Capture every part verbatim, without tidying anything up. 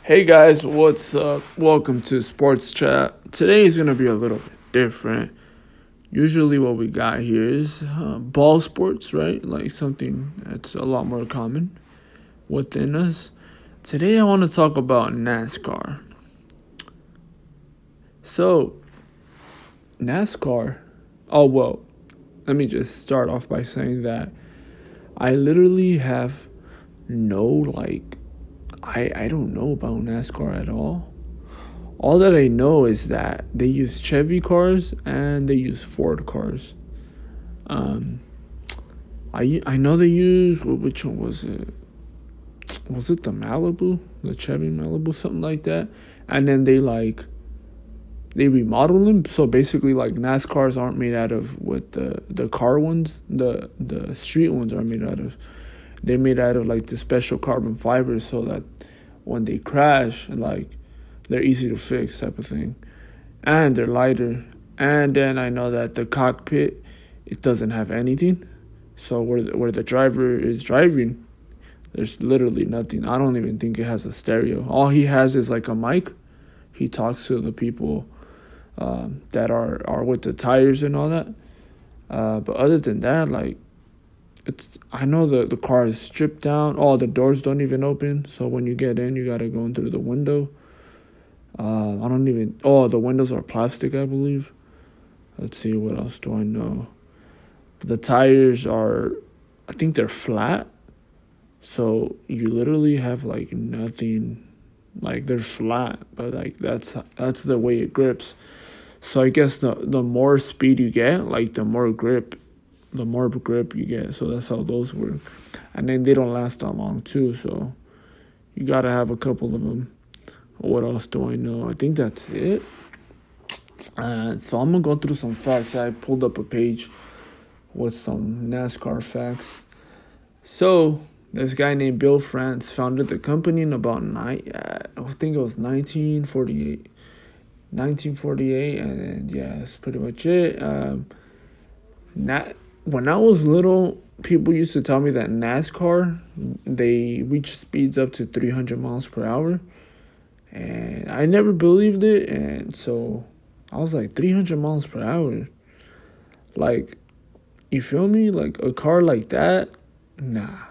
Hey guys, what's up? Welcome to Sports Chat. Today is going to be a little bit different. Usually what we got here is uh, ball sports, right? Like something that's a lot more common within us. Today I want to talk about NASCAR. So, NASCAR, oh well, let me just start off by saying that I literally have no like I, I don't know about NASCAR at all. All that I know is that they use Chevy cars and they use Ford cars. Um, I I know they use, which one was it? Was it the Malibu? The Chevy Malibu, something like that. And then they like, they remodel them. So basically like NASCARs aren't made out of what the, the car ones, the, the street ones are made out of. They're made out of like the special carbon fibers so that when they crash, like they're easy to fix type of thing. And they're lighter. And then I know that the cockpit, it doesn't have anything. So where the, where the driver is driving, there's literally nothing. I don't even think it has a stereo. All he has is like a mic. He talks to the people um, that are, are with the tires and all that. Uh, but other than that, like, It's, I know the, the car is stripped down. Oh, the doors don't even open. So when you get in, you got to go in through the window. Uh, I don't even... Oh, the windows are plastic, I believe. Let's see, what else do I know? The tires are... I think they're flat. So you literally have, like, nothing... Like, they're flat. But, like, that's that's the way it grips. So I guess the, the more speed you get, like, the more grip... the more grip you get. So that's how those work. And then they don't last that long too, so you gotta have a couple of them. What else do I know? I think that's it. And so I'm gonna go through some facts. I pulled up a page with some NASCAR facts. So this guy named Bill France founded the company in about nine I think it was nineteen forty-eight nineteen forty-eight, and yeah, that's pretty much it. um Nat When I was little, people used to tell me that NASCAR, they reach speeds up to three hundred miles per hour. And I never believed it. And so I was like, three hundred miles per hour? Like, you feel me? Like a car like that? Nah.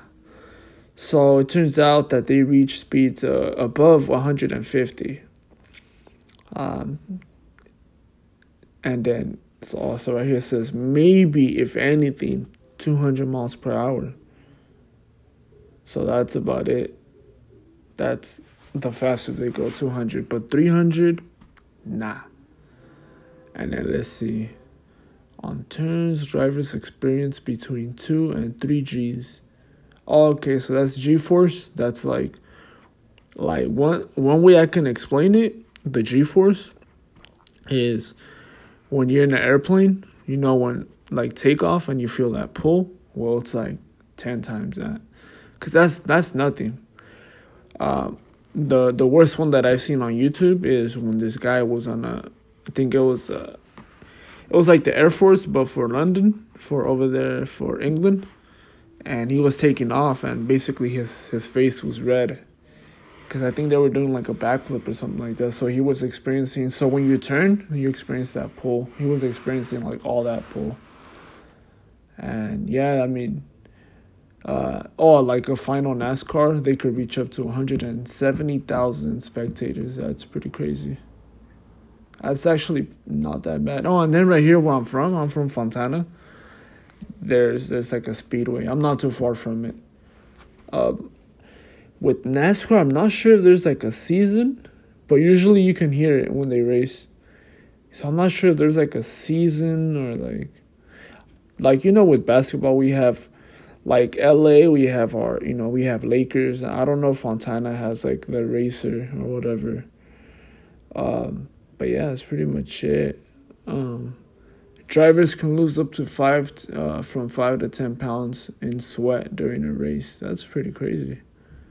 So it turns out that they reach speeds uh, above one hundred fifty. Um, and then... So also right here says maybe, if anything, two hundred miles per hour. So that's about it. That's the fastest they go, two hundred. But three hundred, nah. And then let's see. On turns, drivers experience between two and three G's. Okay, so that's G-force. That's like, like one, one way I can explain it, the G-force, is... when you're in an airplane, you know, when, like, takeoff and you feel that pull, well, it's, like, ten times that. Because that's, that's nothing. Uh, the the worst one that I've seen on YouTube is when this guy was on a, I think it was, uh, it was, like, the Air Force, but for London, for over there, for England. And he was taking off, and basically his, his face was red. Because I think they were doing like a backflip or something like that. So he was experiencing... So when you turn, you experience that pull. He was experiencing like all that pull. And yeah, I mean... Uh, oh, like a final NASCAR, they could reach up to one hundred seventy thousand spectators. That's pretty crazy. That's actually not that bad. Oh, and then right here where I'm from, I'm from Fontana. There's, there's like a speedway. I'm not too far from it. Um... With NASCAR, I'm not sure if there's like a season, but usually you can hear it when they race. So I'm not sure if there's like a season or like, like, you know, with basketball, we have like L A, we have our, you know, we have Lakers. I don't know if Fontana has like the Racer or whatever. Um, but yeah, that's pretty much it. Um, drivers can lose up to five, uh, from five to ten pounds in sweat during a race. That's pretty crazy.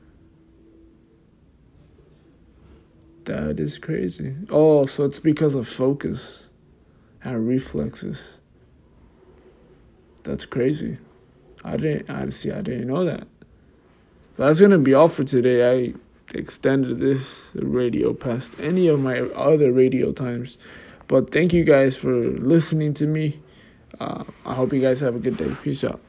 That is crazy. Oh, so it's because of focus and reflexes. That's crazy. I didn't, I see, I didn't know that. But that's going to be all for today. I extended this radio past any of my other radio times. But thank you guys for listening to me. Uh, I hope you guys have a good day. Peace out.